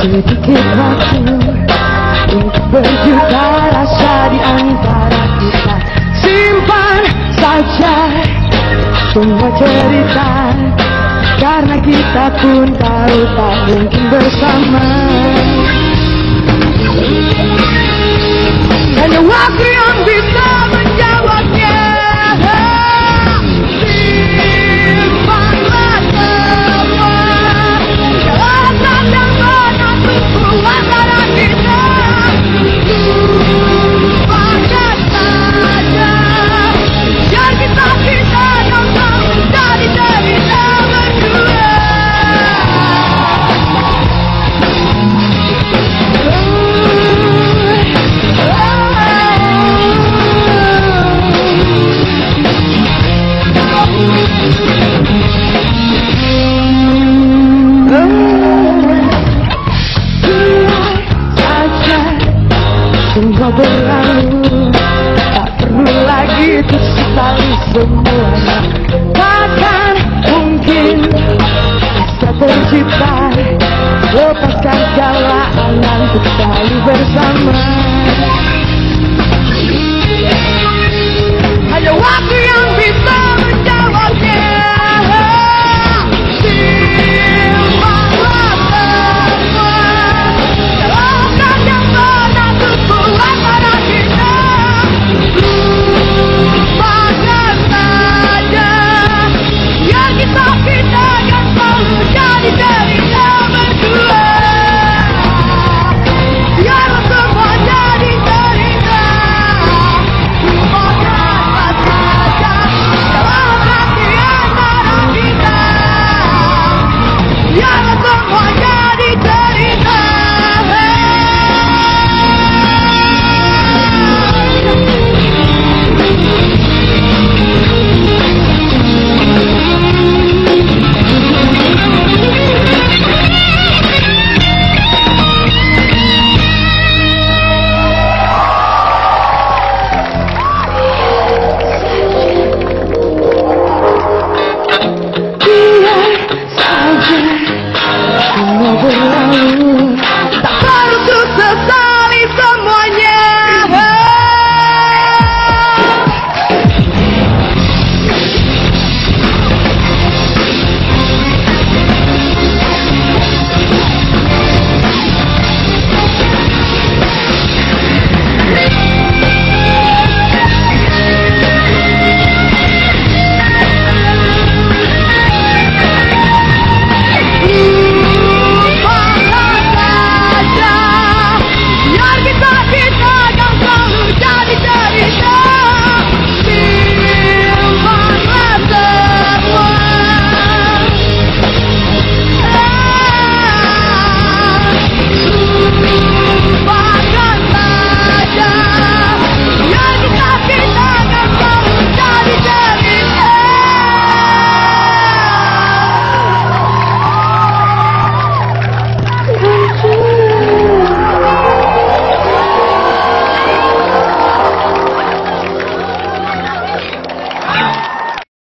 sedikit waktu untuk berjuta rasa di antara kita. Simpan saja semua cerita, karena kita pun tahu tak mungkin bersama. Hanya waktu yang bisa menjawabnya. Simpanlah semua kesalahan yang pernah tumbuh antara kita. Lupakan saja, biar kita yang tak menjadi derita berdua. Semua berlalu, tak perlu lagi tersesali semuanya. Takkan mungkin bisa tercipta, lepaskan segala angan untuk selalu bersama. Hanya waktu yang bisa menjawabnya. Semua berlalu, tak perlu sukses.